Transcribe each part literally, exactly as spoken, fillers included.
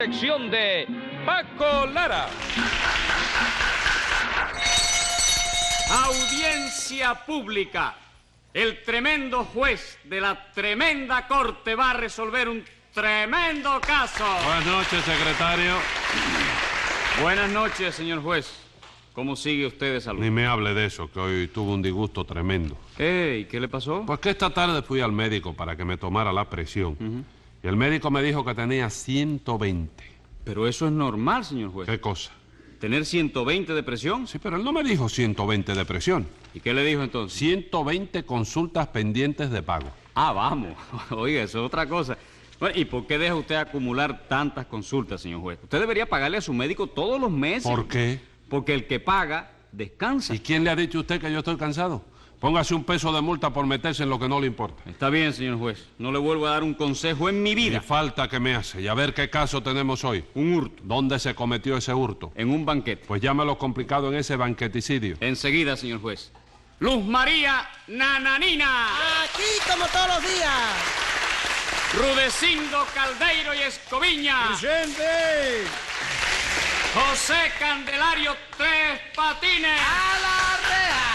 Sección de Paco Lara. Audiencia pública. El tremendo juez de la tremenda corte va a resolver un tremendo caso. Buenas noches, secretario. Buenas noches, señor juez. ¿Cómo sigue usted de salud? Ni me hable de eso, que hoy tuve un disgusto tremendo. ¿Qué? ¿Y qué le pasó? Pues que esta tarde fui al médico para que me tomara la presión. Uh-huh. Y el médico me dijo que tenía ciento veinte. Pero eso es normal, señor juez. ¿Qué cosa? ¿Tener ciento veinte de presión? Sí, pero él no me dijo ciento veinte de presión. ¿Y qué le dijo entonces? ciento veinte consultas pendientes de pago. Ah, vamos. Oiga, eso es otra cosa. Bueno, ¿y por qué deja usted acumular tantas consultas, señor juez? Usted debería pagarle a su médico todos los meses. ¿Por qué? Porque el que paga, descansa. ¿Y quién le ha dicho a usted que yo estoy cansado? Póngase un peso de multa por meterse en lo que no le importa. Está bien, señor juez. No le vuelvo a dar un consejo en mi vida. Y falta que me hace. Y a ver qué caso tenemos hoy. Un hurto. ¿Dónde se cometió ese hurto? En un banquete. Pues llámelo complicado en ese banqueticidio. Enseguida, señor juez. Luz María Nananina. Aquí como todos los días. Rudecindo Caldeiro y Escoviña. ¡Presente! José Candelario Tres Patines. ¡A la reja!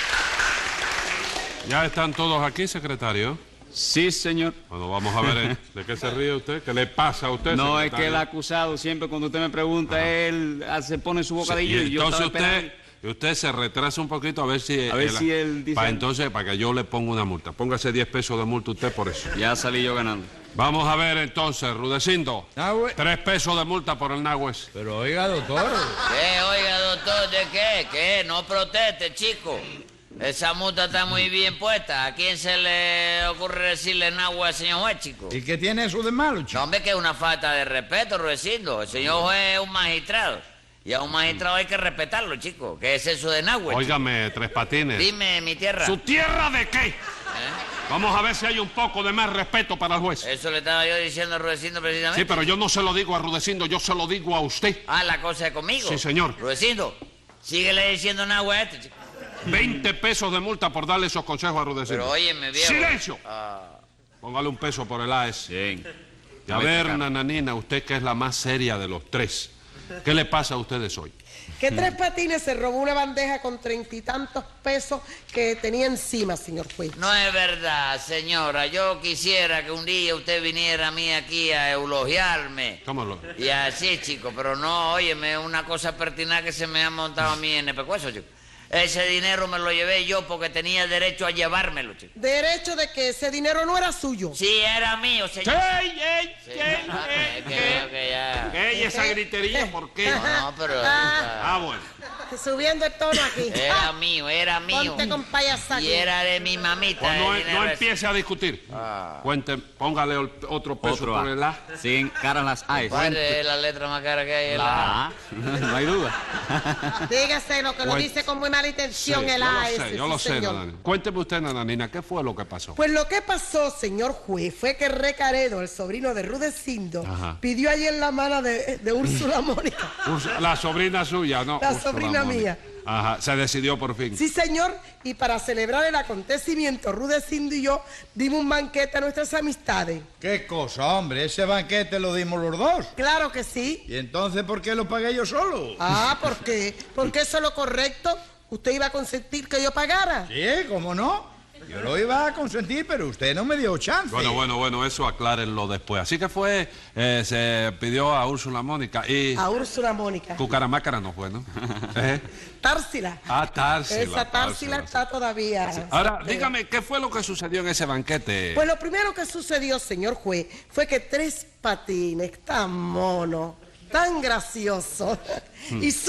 ¿Ya están todos aquí, secretario? Sí, señor. Bueno, vamos a ver, ¿eh? ¿De qué se ríe usted? ¿Qué le pasa a usted, No, secretario? es que el acusado siempre cuando usted me pregunta, Ajá. él se pone su bocadillo Sí, y y yo entonces estaba usted, esperando. usted se retrasa un poquito a ver si... A ver el- si él dice Para algo. entonces, para que yo le ponga una multa. Póngase diez pesos de multa usted por eso. Ya salí yo ganando. Vamos a ver entonces, Rudecindo. Nahue. Tres pesos de multa por el Nagüez. Pero oiga, doctor. ¿Qué? Oiga, doctor, ¿de qué? ¿Qué? No proteste, chico. Esa multa está muy bien puesta. ¿A quién se le ocurre decirle nagua al señor juez, chico? ¿Y qué tiene eso de malo, chico? No, hombre, que es una falta de respeto, Rudecindo. El señor juez es un magistrado. Y a un magistrado hay que respetarlo, chico. ¿Qué es eso de nagua? Óigame, Tres Patines. Dime, mi tierra. ¿Su tierra de qué? ¿Eh? Vamos a ver si hay un poco de más respeto para el juez. Eso le estaba yo diciendo a Rudecindo precisamente. Sí, pero yo no se lo digo a Rudecindo, yo se lo digo a usted. Ah, la cosa es conmigo. Sí, señor. Rudecindo, síguele diciendo nagua a este, chico. veinte pesos de multa por darle esos consejos a Rudecindo. Pero óyeme, viejo. ¡Silencio! Ah, Póngale un peso por el A S. Bien. Y a ver, Nananina, usted que es la más seria de los tres, ¿qué le pasa a ustedes hoy? Que Tres Patines se robó una bandeja con treinta y tantos pesos que tenía encima, señor juez. no es verdad, señora. Yo quisiera que un día usted viniera a mí aquí a elogiarme. ¿Cómo lo...? Y así, chico, pero no, óyeme, una cosa pertinaz que se me ha montado a mí en el pescuezo, chico. Ese dinero me lo llevé yo porque tenía derecho a llevármelo, chico. Derecho de que ese dinero no era suyo. Sí, era mío, señor. ¡Ey, ey, Sí, ey, no, ey, es que veo que ya... ey! Esa gritería, ¿por qué? No, no, pero... Ah, bueno. Subiendo el tono aquí. Era mío, era mío. Ponte con payasa Y aquí. era de mi mamita. Pues no, el dinero no ese. empiece a discutir. Ah. Cuente, póngale ol- otro peso Otro por A. el A. Sí, cara las A. ¿Cuál es la letra más cara que hay en la... La A. No hay duda. Dígase lo que lo Cuente. dice con muy mala Sí, intención yo el lo A S. sé, yo sí, lo sé, señor. Nananina. Cuénteme usted, Nananina, ¿qué fue lo que pasó? Pues lo que pasó, señor juez, fue que Recaredo, el sobrino de Rudecindo, Ajá. pidió ayer la mano de, de Úrsula Mónica. Urs- La sobrina suya, ¿no? La Úrsula sobrina Mónica. mía. Ajá, se decidió por fin. Sí, señor, y para celebrar el acontecimiento, Rudecindo y yo dimos un banquete a nuestras amistades. ¿Qué cosa, hombre? Ese banquete lo dimos los dos. Claro que sí. ¿Y entonces por qué lo pagué yo solo? Ah, ¿por qué? Porque eso es lo correcto. ¿Usted iba a consentir que yo pagara? Sí, ¿cómo no? Yo lo iba a consentir, pero usted no me dio chance. Bueno, bueno, bueno, eso aclárenlo después. Así que fue, eh, se pidió a Úrsula Mónica y... A Úrsula Mónica. Cucaramácara no fue, ¿no? ¿Eh? Társila. Ah, Társila. Esa Társila está todavía. Ahora, Eh, dígame, ¿qué fue lo que sucedió en ese banquete? Pues lo primero que sucedió, señor juez, fue que Tres Patines, tan mono, tan gracioso, y su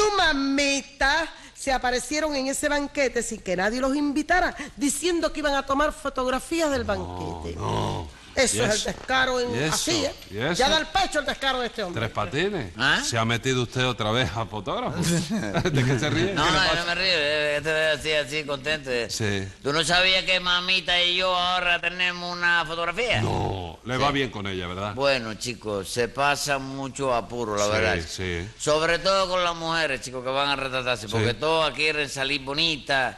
mamita se aparecieron en ese banquete sin que nadie los invitara, diciendo que iban a tomar fotografías del banquete. No. Eso ¿Y es eso? el descaro en ¿Y eso? así, ¿eh? ¿Y eso? Ya da el pecho el descaro de este hombre. Tres Patines. ¿Ah? ¿Se ha metido usted otra vez a fotógrafo? ¿De qué se ríe? No, ¿Qué le no, yo pasa? no me río, eh, te ves así, así, contento. Sí. ¿Tú no sabías que mamita y yo ahora tenemos una fotografía? No, le va bien con ella, ¿verdad? Bueno, chicos, se pasa mucho apuro, la Sí, verdad. sí. Sobre todo con las mujeres, chicos, que van a retratarse, porque Sí. todas quieren salir bonitas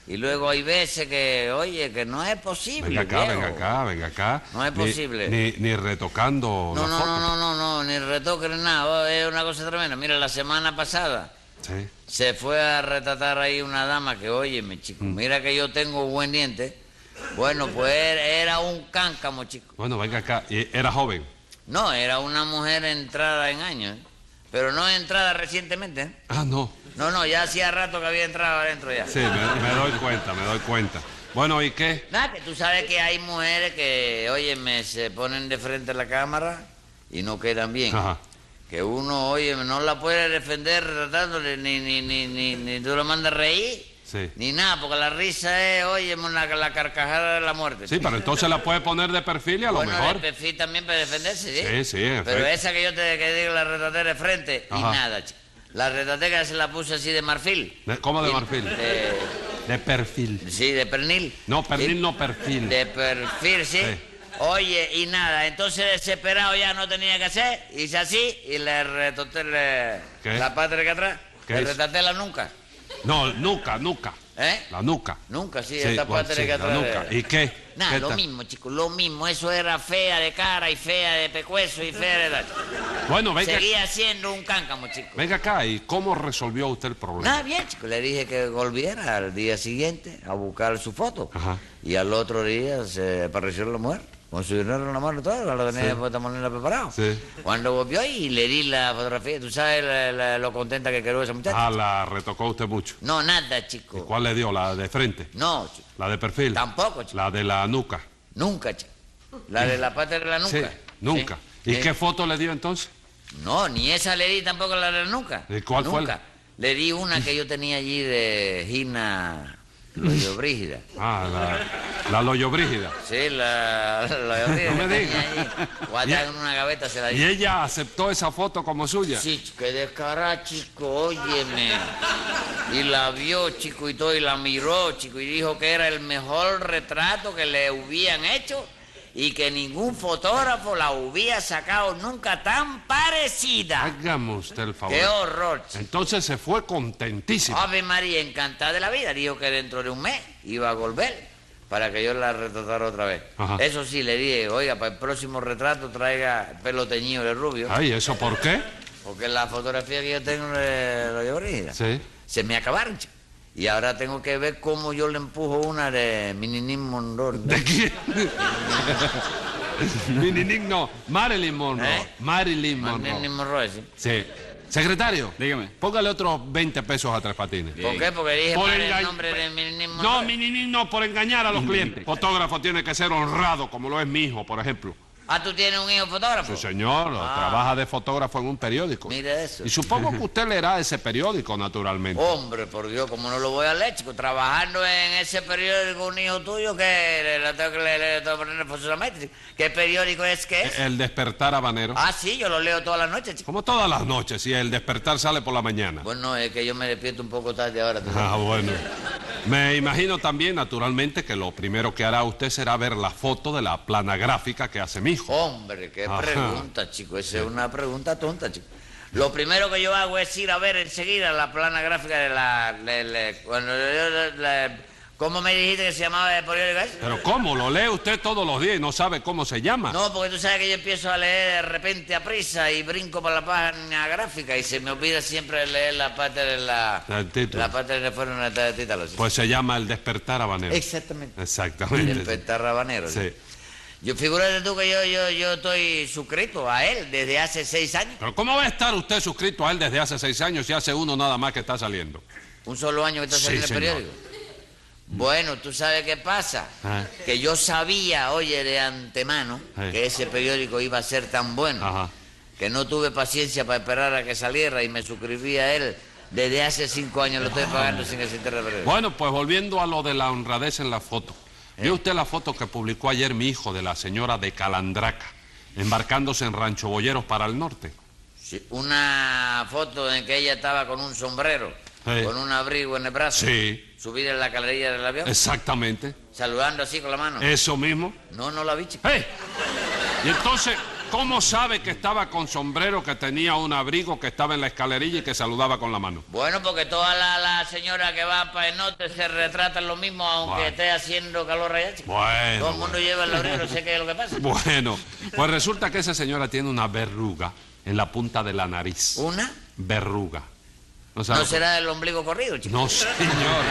Y luego hay veces que, oye, que no es posible. Venga acá, viejo. venga acá, venga acá. No es Ni- posible. Ni, ni retocando No, la no, foto. no, no, no, no, ni retoque ni nada. Oh, es una cosa tremenda. Mira, la semana pasada Sí. se fue a retratar ahí una dama que, óyeme, chico, Mm. mira que yo tengo buen diente. Bueno, pues era, era un cáncamo, chico. Bueno, venga acá. ¿Y era joven? No, era una mujer entrada en años, ¿eh? Pero no entrada recientemente, ¿eh? Ah, no. No, no, ya hacía rato que había entrado adentro ya. Sí, me, me doy cuenta, me doy cuenta. Bueno, ¿y qué? Nada, que tú sabes que hay mujeres que, óyeme, se ponen de frente a la cámara y no quedan bien. Ajá. Que uno, oye, no la puede defender tratándole, ni, ni, ni, ni, ni tú lo mandas reír, Sí. ni nada, porque la risa es, oye, la, la carcajada de la muerte. Sí, pero entonces la puede poner de perfil y a lo bueno, mejor. de perfil también para defenderse, ¿sí? Sí, sí, en Pero efecto. esa que yo te que digo, la retraté de frente, y Ajá. nada, chico. La retraté que se la puse así de marfil. De- ¿Cómo de Y- marfil? De, De perfil. sí, de pernil. No, pernil Y- no, perfil. De perfil, ¿sí? Sí. Oye, y nada, entonces desesperado ya no tenía que hacer, hice así y le retraté le- ¿Qué? la parte de acá atrás. ¿Qué Le hizo? retraté la nuca. No, nuca, nuca. ¿Eh? La nuca. Nunca, sí, Sí, esta bueno, parte sí, de acá la atrás. nuca. ¿Y qué? Nada, ¿Qué lo tal? mismo, chicos, lo mismo. Eso era fea de cara y fea de pecueso y fea de... Bueno, venga, Seguía siendo un cáncamo, chico. venga acá. ¿Y cómo resolvió usted el problema? Nada, bien, chico. Le dije que volviera al día siguiente a buscar su foto. Ajá. Y al otro día se apareció la mujer. Con su dinero en la mano y todo, lo tenía Sí. puesta moneda preparado. Sí. Cuando volvió y le di la fotografía, ¿tú sabes la- la- lo contenta que quedó esa muchacha? Ah, la retocó usted mucho. No, nada, ¿Y chico. cuál le dio? ¿La de frente? No, chico. ¿La de perfil? Tampoco, chico. ¿La de la nuca? Nunca, chico. La de la parte de la nuca. Sí, nunca. Sí. ¿Y Sí. qué foto le dio entonces? No, ni esa le di tampoco la de la nuca. ¿Y cuál fue Nunca. Le di una que yo tenía allí de Gina Loyo Brígida. Ah, la, la Loyo Brígida. Sí, la, la Loyo Brígida No me que diga. tenía allí. Guardada en una gaveta se la ¿Y di. ella aceptó esa foto como suya? Sí, chico, qué descarada, chico, óyeme. Y la vio, chico, y todo, y la miró, chico, y dijo que era el mejor retrato que le hubieran hecho y que ningún fotógrafo la hubiera sacado nunca tan parecida. Hágame usted el favor. ¡Qué horror, chico! Entonces se fue contentísima. Ave María, encantada de la vida, dijo que dentro de un mes iba a volver para que yo la retratara otra vez. Ajá. Eso sí, le dije, oiga, para el próximo retrato traiga el pelo teñido de rubio, Ay, ¿eso por qué? porque la fotografía que yo tengo de Loyo Brígida Sí. se me acabaron, chico. Y ahora tengo que ver cómo yo le empujo una de Mininín Monroe. ¿De quién? Mininín no, Marilyn Monroe. ¿Eh? Marilyn Mininín Monroe. Monroe, sí. Sí. Secretario. Dígame. Póngale otros veinte pesos a Tres Patines. ¿Por qué? Porque dije Por mal el engañ- nombre de Mininín Monroe. No, Mininín no, por engañar a los clientes. Fotógrafo tiene que ser honrado, como lo es mi hijo, por ejemplo. Ah, ¿tú tienes un hijo fotógrafo? Sí, señor, Ah. trabaja de fotógrafo en un periódico. Mire eso. Y supongo que usted leerá ese periódico, naturalmente. Hombre, por Dios, ¿cómo no lo voy a leer, chico? Trabajando en ese periódico un hijo tuyo que le, le tengo que leer, le tengo que poner forzosamente. ¿Qué periódico es que es? El despertar habanero. Ah, sí, yo lo leo todas las noches, chico. Como todas las noches, y el despertar sale por la mañana. Bueno, es que yo me despierto un poco tarde ahora. ¿tú sabes? Ah, bueno. Me imagino también, naturalmente, que lo primero que hará usted será ver la foto de la plana gráfica que hace mi hijo. Hombre, qué Ajá. pregunta, chico. Esa es una pregunta tonta, chico. Lo primero que yo hago es ir a ver enseguida la plana gráfica de la... le- le- cuando yo... le- le- ¿Cómo me dijiste que se llamaba el periódico ese? Pero ¿cómo? Lo lee usted todos los días y no sabe cómo se llama. No, porque tú sabes que yo empiezo a leer de repente a prisa y brinco para la página gráfica y se me olvida siempre leer la parte de la... El título. La parte de fuera de la título. Sí. Pues se llama el despertar habanero. Exactamente. Exactamente. El Despertar Rabanero. Sí. Yo figúrate tú que yo, yo, yo estoy suscrito a él desde hace seis años. Pero ¿cómo va a estar usted suscrito a él desde hace seis años y hace uno nada más que está saliendo? Un solo año que está Sí, saliendo el señor. periódico. Bueno, ¿tú sabes qué pasa? Ah. Que yo sabía, oye, de antemano, Sí. que ese periódico iba a ser tan bueno, Ajá. que no tuve paciencia para esperar a que saliera y me suscribí a él. Desde hace cinco años lo estoy pagando sin que se entere el periódico. Bueno, pues volviendo a lo de la honradez en la foto. ¿Eh? ¿Vio usted la foto que publicó ayer mi hijo de la señora de Calandraca, embarcándose en Rancho Boyeros para el norte? Sí, una foto en que ella estaba con un sombrero, Sí. con un abrigo en el brazo, Sí. subida en la calerilla del avión, Exactamente. saludando así con la mano. Eso mismo. No, no la vi, chico. ¡Eh! Y entonces, ¿Cómo sabe que estaba con sombrero, que tenía un abrigo, que estaba en la escalerilla y que saludaba con la mano? Bueno, porque todas las la señoras que van para el norte se retratan lo mismo, aunque Bueno. esté haciendo calor allá, chico. Bueno, Todo el mundo bueno. lleva el abrigo, no sé qué es lo que pasa. Bueno, pues resulta que esa señora tiene una verruga en la punta de la nariz. ¿Una? Verruga. ¿No sabe? ¿No será el ombligo corrido, chico? No, señor.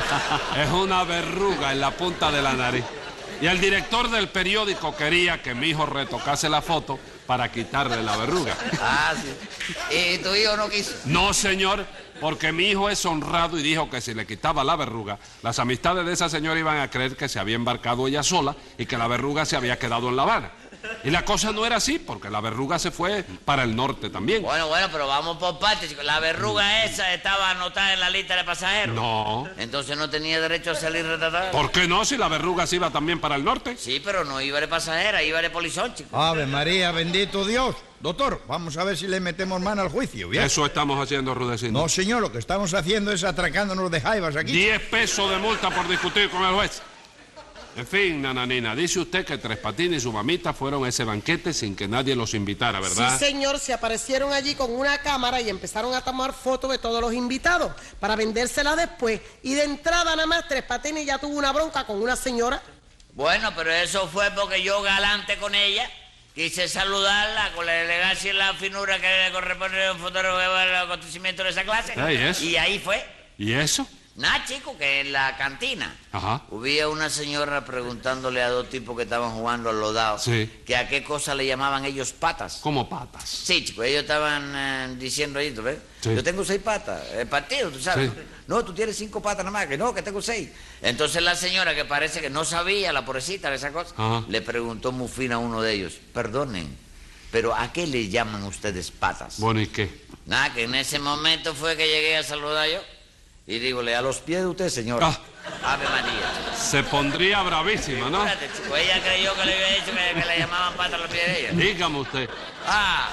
Es una verruga en la punta de la nariz. Y el director del periódico quería que mi hijo retocase la foto para quitarle la verruga. Ah, sí. ¿Y tu hijo no quiso? No, señor, porque mi hijo es honrado y dijo que si le quitaba la verruga, las amistades de esa señora iban a creer que se había embarcado ella sola y que la verruga se había quedado en La Habana. Y la cosa no era así, porque la verruga se fue para el norte también. Bueno, bueno, pero vamos por partes, chico. La verruga esa estaba anotada en la lista de pasajeros. No. Entonces no tenía derecho a salir retratada. ¿Por qué no? Si la verruga se iba también para el norte. Sí, pero no iba de pasajera, iba de polizón, chico. Ave María, bendito Dios. Doctor, vamos a ver si le metemos mano al juicio, ¿bien? Eso estamos haciendo, Rudecindo. No, señor, lo que estamos haciendo es atracándonos de jaivas aquí. Diez pesos de multa por discutir con el juez. En fin, nananina, dice usted que Tres Patines y su mamita fueron a ese banquete sin que nadie los invitara, ¿verdad? Sí, señor, se aparecieron allí con una cámara y empezaron a tomar fotos de todos los invitados para vendérselas después. Y de entrada nada más, Tres Patines ya tuvo una bronca con una señora. Bueno, pero eso fue porque yo galante con ella quise saludarla con la elegancia y la finura que le corresponde a un fotógrafo que va al acontecimiento de esa clase. Ay, eso. Y ahí fue. ¿Y eso? Nada, chico, que en la cantina Ajá. había una señora preguntándole a dos tipos que estaban jugando al lodado Sí. que a qué cosa le llamaban ellos patas. Como patas. Sí, chico, ellos estaban eh, diciendo ahí, ¿tú ves? Sí. Yo tengo seis patas, el partido, tú sabes. Sí. No, tú tienes cinco patas nada más, que no, que tengo seis. Entonces la señora, que parece que no sabía, la pobrecita de esa cosa, Ajá. le preguntó muy fina a uno de ellos, perdonen, pero ¿a qué le llaman ustedes patas? Bueno, ¿y qué? Nada, que en ese momento fue que llegué a saludar yo y dígole, a los pies de usted, señora. Ah. Ave María. Se pondría bravísima, ¿no? Espérate, chico, ella creyó que le había dicho que, que le llamaban patas a los pies de ella. Dígame usted. Ah,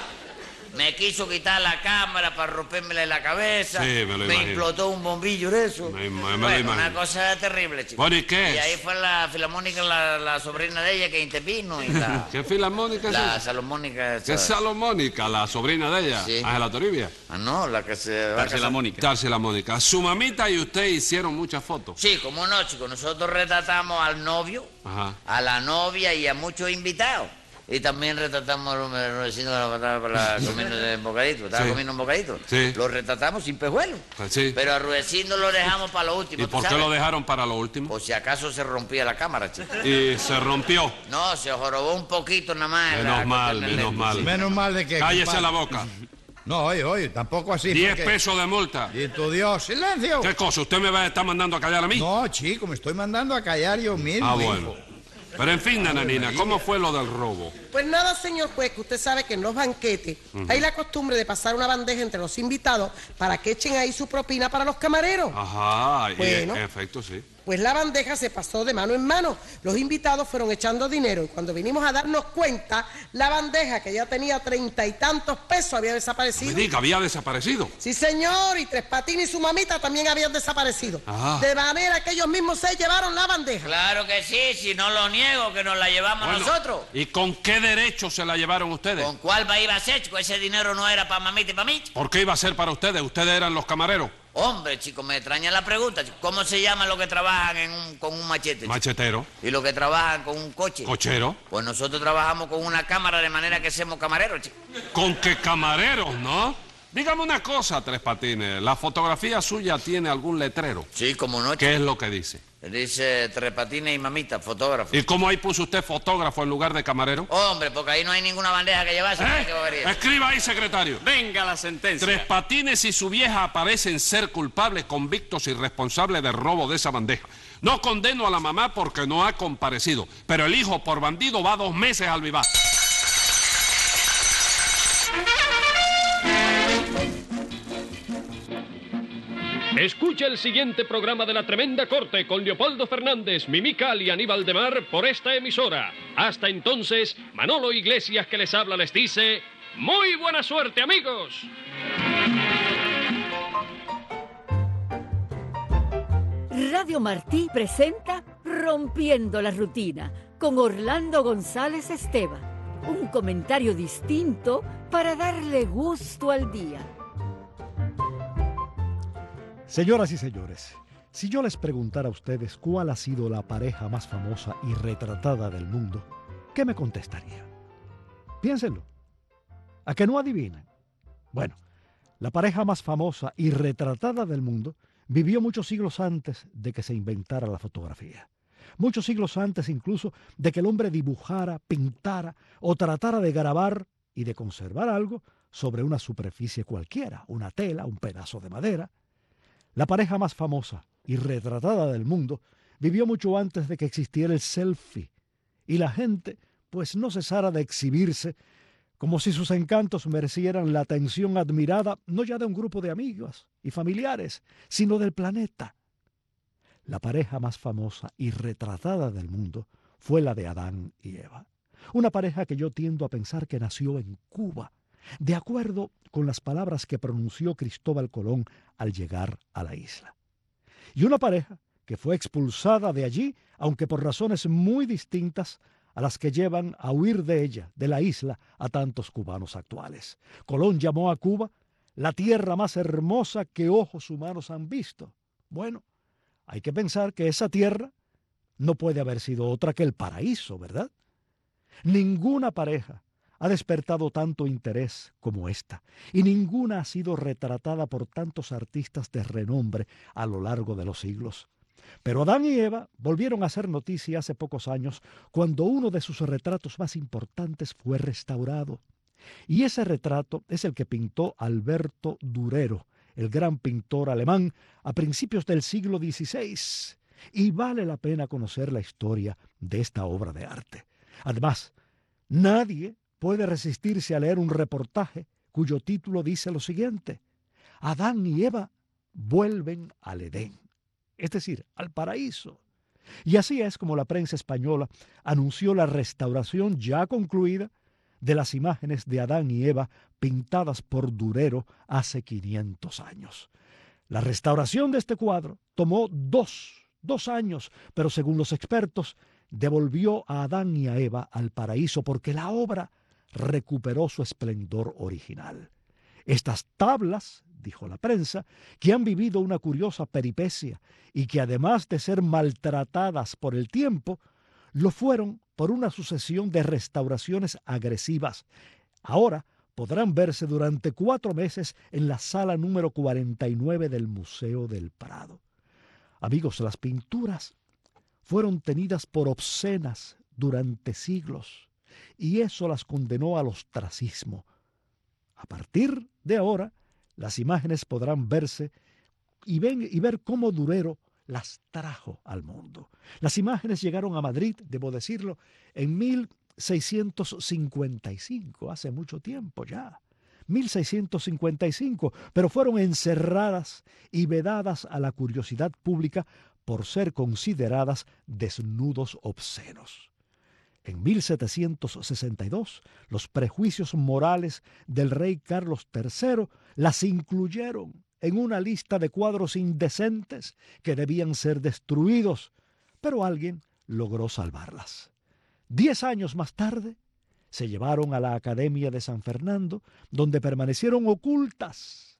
me quiso quitar la cámara para rompérmela en la cabeza. Sí, me lo imagino. explotó un bombillo de eso. Me- me lo bueno, imagino. una cosa terrible, chico. Bueno, ¿y qué Y es? ahí fue la filarmónica, la, la sobrina de ella que intervino y la, ¿Qué filarmónica es la esa? salomónica. ¿Qué es esa- Salomónica, la sobrina de ella? Sí. Ángela Toribia. Ah, no, la que se va a casar. Mónica. Dársela Mónica. Su mamita y usted hicieron muchas fotos. Sí, como no, chico. Nosotros retratamos al novio, Ajá. a la novia y a muchos invitados. Y también retratamos a los vecinos que nos mataban para comiendo un bocadito. Estaba Sí. comiendo un bocadito. Sí. Lo retratamos sin pejuelo. Pues sí. Pero a Rudecindo lo dejamos para lo último. ¿Y ¿tú por qué sabes? lo dejaron para lo último? Por si acaso se rompía la cámara, chico. Y se rompió. No, se jorobó un poquito nada más. en la Menos mal, cuestión del menos lente. mal. Menos mal de que... Cállese compadre. la boca. No, oye, oye, tampoco así. Diez porque- pesos de multa. Y tu Dios, silencio. ¿Qué cosa? ¿Usted me va a estar mandando a callar a mí? No, chico, me estoy mandando a callar yo mismo. Ah, hijo. bueno. Pero en fin, nananina, ¿cómo fue lo del robo? Pues nada, señor juez, que usted sabe que en los banquetes hay la costumbre de pasar una bandeja entre los invitados para que echen ahí su propina para los camareros. Ajá, y Bueno. en efecto, sí. Pues la bandeja se pasó de mano en mano. Los invitados fueron echando dinero y cuando vinimos a darnos cuenta, la bandeja que ya tenía treinta y tantos pesos había Me desaparecido. diga, había desaparecido. Sí, señor, y Tres Patines y su mamita también habían desaparecido. Ah. De manera que ellos mismos se llevaron la bandeja. Claro que sí, si no lo niego, que nos la llevamos Bueno, nosotros. ¿y con qué derecho se la llevaron ustedes? ¿Con cuál va iba a ser, chico? Ese dinero no era para mamita y para mí, chico. ¿Por qué iba a ser para ustedes? Ustedes eran los camareros. Hombre, chico, me extraña la pregunta, chico. ¿Cómo se llaman los que trabajan en un- con un machete, chico? Machetero, ¿Y los que trabajan con un coche? cochero. Pues nosotros trabajamos con una cámara de manera que somos camareros, chico. ¿Con qué camareros, no? Dígame una cosa, Tres Patines. ¿La fotografía suya tiene algún letrero? Sí, como no, chico. ¿Qué es lo que dice? Dice Tres Patines y mamita, fotógrafo. ¿Y cómo ahí puso usted fotógrafo en lugar de camarero? Hombre, porque ahí no hay ninguna bandeja que llevarse. ¿Eh? ¿Qué bobería? Escriba ahí, secretario. Venga la sentencia. Tres Patines y su vieja aparecen ser culpables, convictos y responsables del robo de esa bandeja. No condeno a la mamá porque no ha comparecido, pero el hijo por bandido va dos meses al vivar. Escucha el siguiente programa de La Tremenda Corte con Leopoldo Fernández, Mimical y Aníbal de Mar por esta emisora. Hasta entonces, Manolo Iglesias que les habla les dice, ¡muy buena suerte, amigos! Radio Martí presenta Rompiendo la Rutina con Orlando González Esteban. Un comentario distinto para darle gusto al día. Señoras y señores, si yo les preguntara a ustedes cuál ha sido la pareja más famosa y retratada del mundo, ¿qué me contestarían? Piénsenlo. ¿A que no adivinan? Bueno, la pareja más famosa y retratada del mundo vivió muchos siglos antes de que se inventara la fotografía. Muchos siglos antes incluso de que el hombre dibujara, pintara o tratara de grabar y de conservar algo sobre una superficie cualquiera, una tela, un pedazo de madera. La pareja más famosa y retratada del mundo vivió mucho antes de que existiera el selfie y la gente pues no cesara de exhibirse como si sus encantos merecieran la atención admirada no ya de un grupo de amigos y familiares, sino del planeta. La pareja más famosa y retratada del mundo fue la de Adán y Eva. Una pareja que yo tiendo a pensar que nació en Cuba, de acuerdo con las palabras que pronunció Cristóbal Colón al llegar a la isla. Y una pareja que fue expulsada de allí, aunque por razones muy distintas a las que llevan a huir de ella, de la isla, a tantos cubanos actuales. Colón llamó a Cuba la tierra más hermosa que ojos humanos han visto. Bueno, hay que pensar que esa tierra no puede haber sido otra que el paraíso, ¿verdad? Ninguna pareja ha despertado tanto interés como esta, y ninguna ha sido retratada por tantos artistas de renombre a lo largo de los siglos. Pero Adán y Eva volvieron a hacer noticia hace pocos años cuando uno de sus retratos más importantes fue restaurado. Y ese retrato es el que pintó Alberto Durero, el gran pintor alemán, a principios del siglo dieciséis. Y vale la pena conocer la historia de esta obra de arte. Además, nadie puede resistirse a leer un reportaje cuyo título dice lo siguiente: Adán y Eva vuelven al Edén, es decir, al paraíso. Y así es como la prensa española anunció la restauración ya concluida de las imágenes de Adán y Eva pintadas por Durero hace quinientos años. La restauración de este cuadro tomó dos, dos años, pero según los expertos, devolvió a Adán y a Eva al paraíso porque la obra recuperó su esplendor original. Estas tablas, dijo la prensa, que han vivido una curiosa peripecia y que además de ser maltratadas por el tiempo, lo fueron por una sucesión de restauraciones agresivas. Ahora podrán verse durante cuatro meses en la sala número cuarenta y nueve del Museo del Prado. Amigos, las pinturas fueron tenidas por obscenas durante siglos y eso las condenó al ostracismo. A partir de ahora, las imágenes podrán verse y, ven, y ver cómo Durero las trajo al mundo. Las imágenes llegaron a Madrid, debo decirlo, en mil seiscientos cincuenta y cinco, hace mucho tiempo ya, mil seiscientos cincuenta y cinco, pero fueron encerradas y vedadas a la curiosidad pública por ser consideradas desnudos obscenos. En mil setecientos sesenta y dos, los prejuicios morales del rey Carlos tercero las incluyeron en una lista de cuadros indecentes que debían ser destruidos, pero alguien logró salvarlas. Diez años más tarde, se llevaron a la Academia de San Fernando, donde permanecieron ocultas.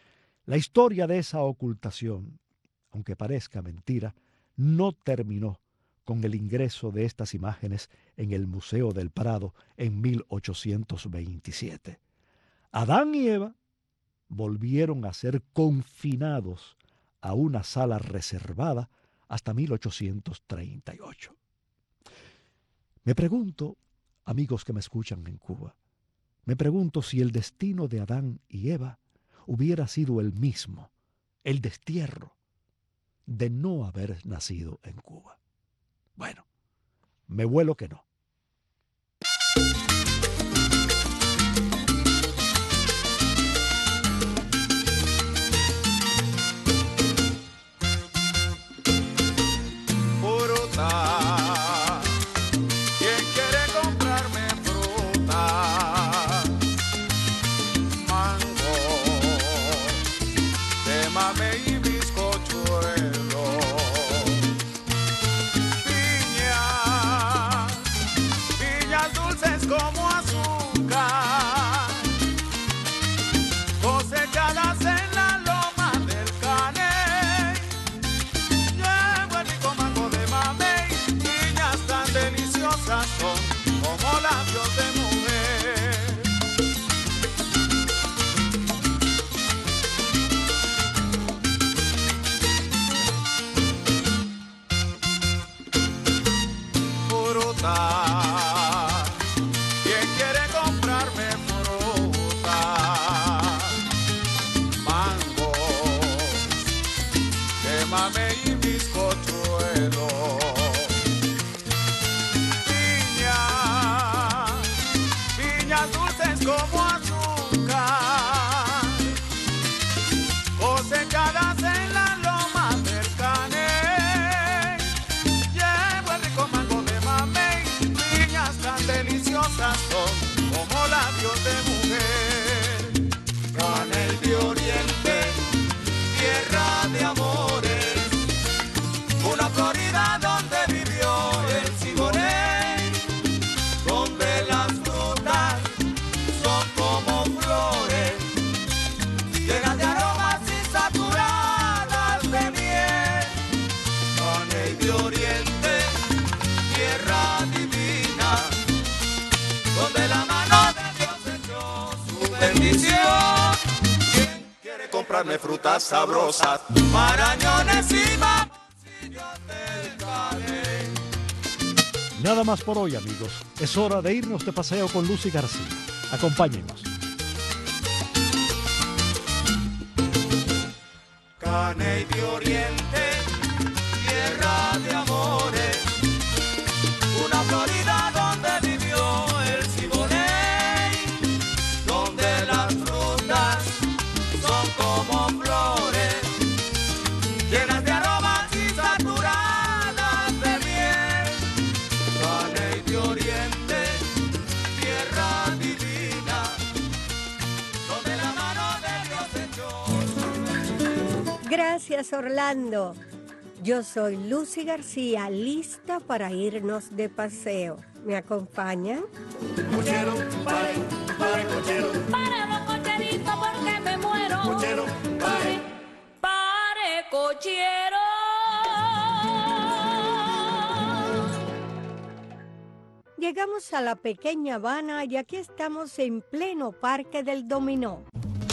La historia de esa ocultación, aunque parezca mentira, no terminó con el ingreso de estas imágenes en el Museo del Prado en mil ochocientos veintisiete. Adán y Eva volvieron a ser confinados a una sala reservada hasta mil ochocientos treinta y ocho. Me pregunto, amigos que me escuchan en Cuba, me pregunto si el destino de Adán y Eva hubiera sido el mismo, el destierro de no haber nacido en Cuba. Bueno, me vuelo que no. Fruta, ¿quién quiere comprarme fruta? Mango, de mamey y bizcochuelo. Piñas, piñas dulces como comprarme frutas sabrosas, marañones y mamoncillos del Caney. Nada más por hoy, amigos. Es hora de irnos de paseo con Lucy García. Acompáñenos. Caney de Oriente, tierra de amores, una Florida donde vivió el Siboney, donde las frutas son como flores, llenas de aromas y saturadas de miel. Caney de Oriente, tierra divina, donde la mano de Dios echó. Gracias, Orlando. Yo soy Lucy García, lista para irnos de paseo. ¿Me acompañan? Cochero, pare, pare, cochero. Pare los cocheritos porque me muero. Cochero, pare. Pare, cochero. Llegamos a la pequeña Habana y aquí estamos en pleno Parque del Dominó.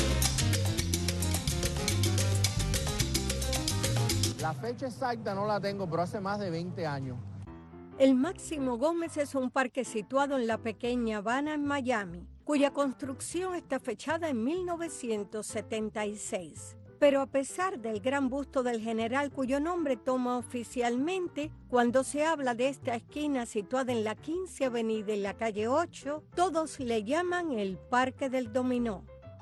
La fecha exacta no la tengo, pero hace más de veinte años. El Máximo Gómez es un parque situado en la pequeña Habana, en Miami, cuya construcción está fechada en mil novecientos setenta y seis. Pero a pesar del gran busto del general, cuyo nombre toma oficialmente cuando se habla de esta esquina situada en la quince Avenida y la calle ocho, todos le llaman el Parque del Dominó.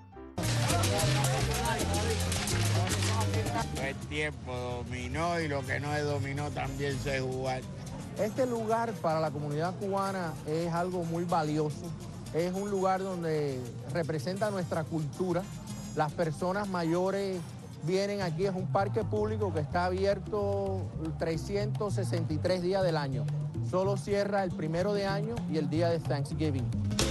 Es tiempo, dominó, y lo que no es dominó también sé jugar. Este lugar para la comunidad cubana es algo muy valioso. Es un lugar donde representa nuestra cultura. Las personas mayores vienen aquí, es un parque público que está abierto trescientos sesenta y tres días del año. Solo cierra el primero de año y el día de Thanksgiving.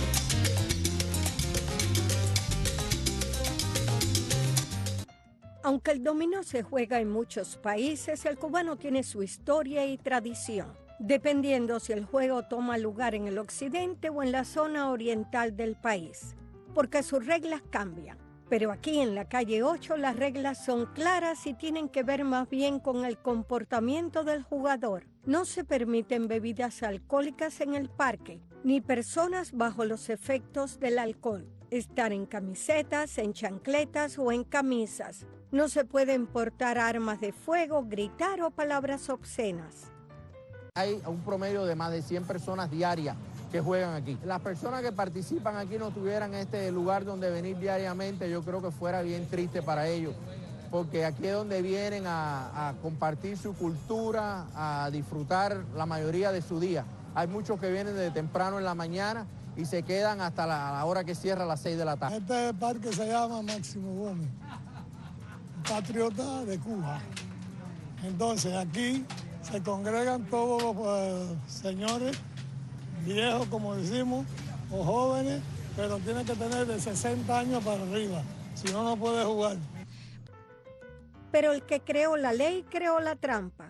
Aunque el dominó se juega en muchos países, el cubano tiene su historia y tradición, dependiendo si el juego toma lugar en el occidente o en la zona oriental del país, porque sus reglas cambian. Pero aquí en la calle ocho las reglas son claras y tienen que ver más bien con el comportamiento del jugador. No se permiten bebidas alcohólicas en el parque, ni personas bajo los efectos del alcohol. Estar en camisetas, en chancletas o en camisas. No se pueden portar armas de fuego, gritar o palabras obscenas. Hay un promedio de más de cien personas diarias que juegan aquí. Las personas que participan aquí no tuvieran este lugar donde venir diariamente, yo creo que fuera bien triste para ellos, porque aquí es donde vienen a, a compartir su cultura, a disfrutar la mayoría de su día. Hay muchos que vienen de temprano en la mañana y se quedan hasta la, la hora que cierra a las seis de la tarde. Este parque se llama Máximo Gómez, patriota de Cuba. Entonces aquí se congregan todos los uh, señores, viejos como decimos, o jóvenes, pero tienen que tener de sesenta años para arriba, si no, no puede jugar. Pero el que creó la ley, creó la trampa.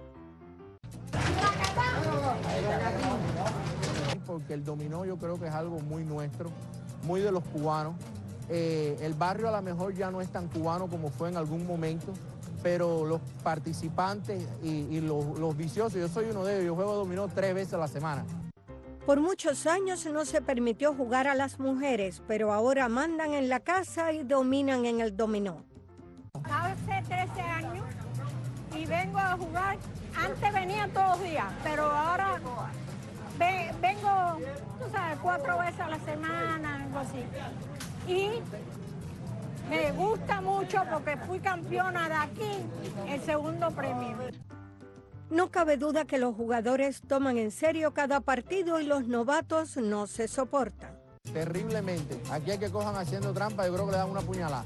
Porque el dominó yo creo que es algo muy nuestro, muy de los cubanos. Eh, el barrio a lo mejor ya no es tan cubano como fue en algún momento, pero los participantes y, y los, los viciosos, yo soy uno de ellos, yo juego dominó tres veces a la semana. Por muchos años no se permitió jugar a las mujeres, pero ahora mandan en la casa y dominan en el dominó. Hace trece años y vengo a jugar. Antes venía todos los días, pero ahora ve, vengo, tú sabes, cuatro veces a la semana, algo así. Y me gusta mucho porque fui campeona de aquí, el segundo premio. No cabe duda que los jugadores toman en serio cada partido y los novatos no se soportan. Terriblemente. Aquí hay que cojan haciendo trampa, yo creo que le dan una puñalada.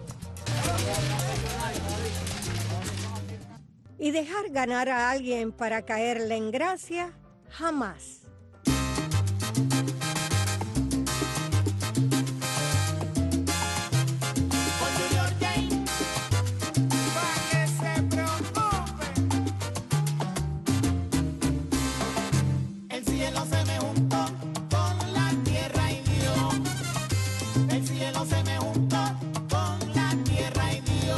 Y dejar ganar a alguien para caerle en gracia, jamás. El cielo se me juntó con la tierra y Dios.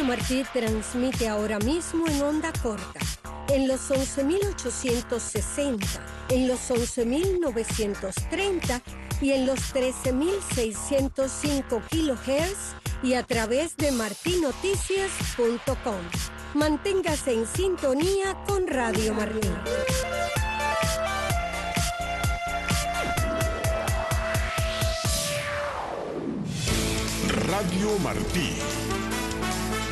Radio Martí transmite ahora mismo en onda corta, en los once mil ochocientos sesenta, en los once mil novecientos treinta y en los trece mil seiscientos cinco kilohertz y a través de martinoticias punto com. Manténgase en sintonía con Radio Martí. Radio Martí.